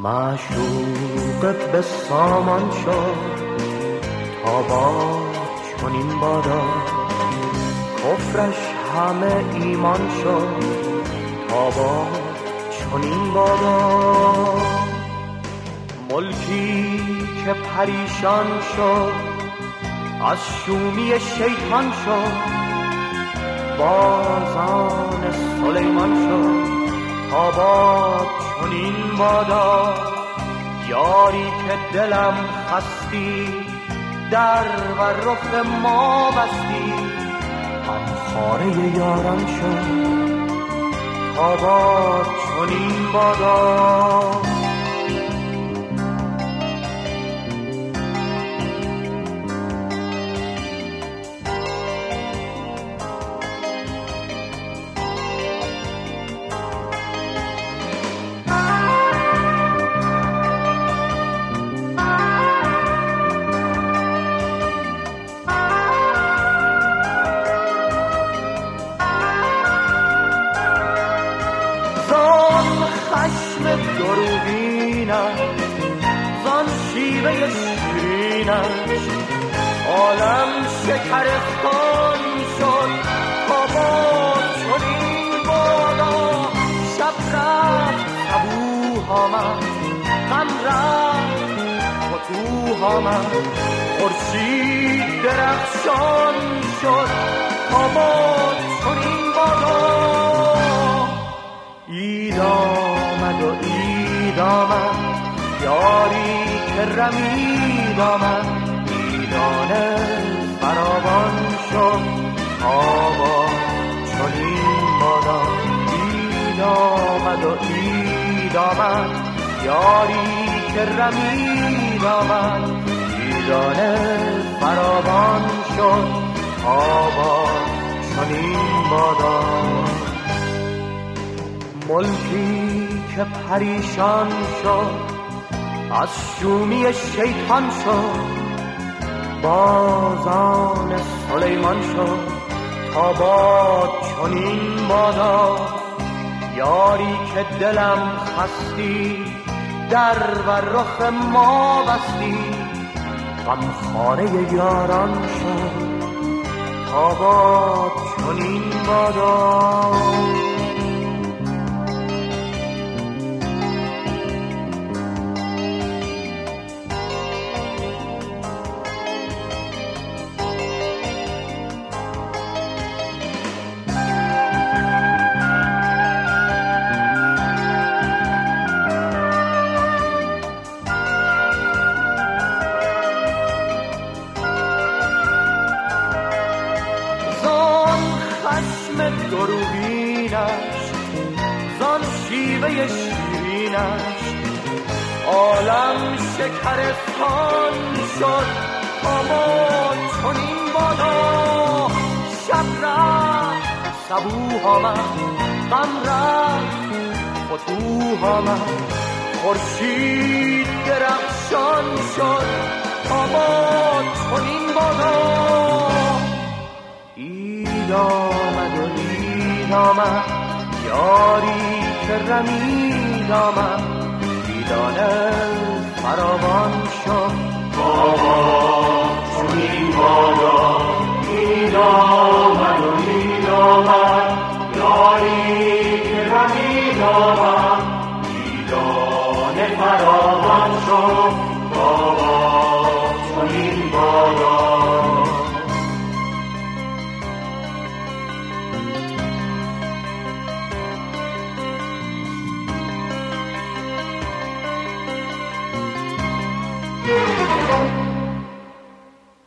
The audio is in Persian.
معشوقت به سامان شد تا با چنین بادا، کفرش همه ایمان شد تا با چنین بادا. ملکی که پریشان شد از شومی شیطان شد، بازان سلیمان شد تا با چنین بادا. یاری که دلم خستی در و رخ ما بستی، غمخواره یاران شد تا با چنین بادا. زان شیوه شیرینش عالم شکرستان شد تا با چنین بادا. شب رفت صبوح آمد، غم رفت فتوح آمد، خورشید درخشان شد تا با چنین بادا. عید آمد و عید آمد، یاری که رمید آمد، میدانه فراوان شد تا با چنین بادا. عید آمد و عید آمد، یاری که رمید آمد، میدانه فراوان شد تا با چنین بادا. ملکی که پریشان شد از شومی شیطان شد، بازان سلیمان شد تا با چنین بادا. یاری که دلم خستی در و رخ ما بستی، غمخواره یاران شد تا با چنین بادا. دروغینش زان شیوه شیرینش عالم شکرستان شد تا با چنین بادا. شب رفت صبوح آمد، غم رفت فتوح آمد، خورشید درخشان شد تا با چنین بادا. عید آمد و عید آمد، یاری که رمید آمد، دیدانه فراوان شد تا با چنین بادا. عید آمد و عید آمد، یاری که رمید آمد، دیدانه فراوان شد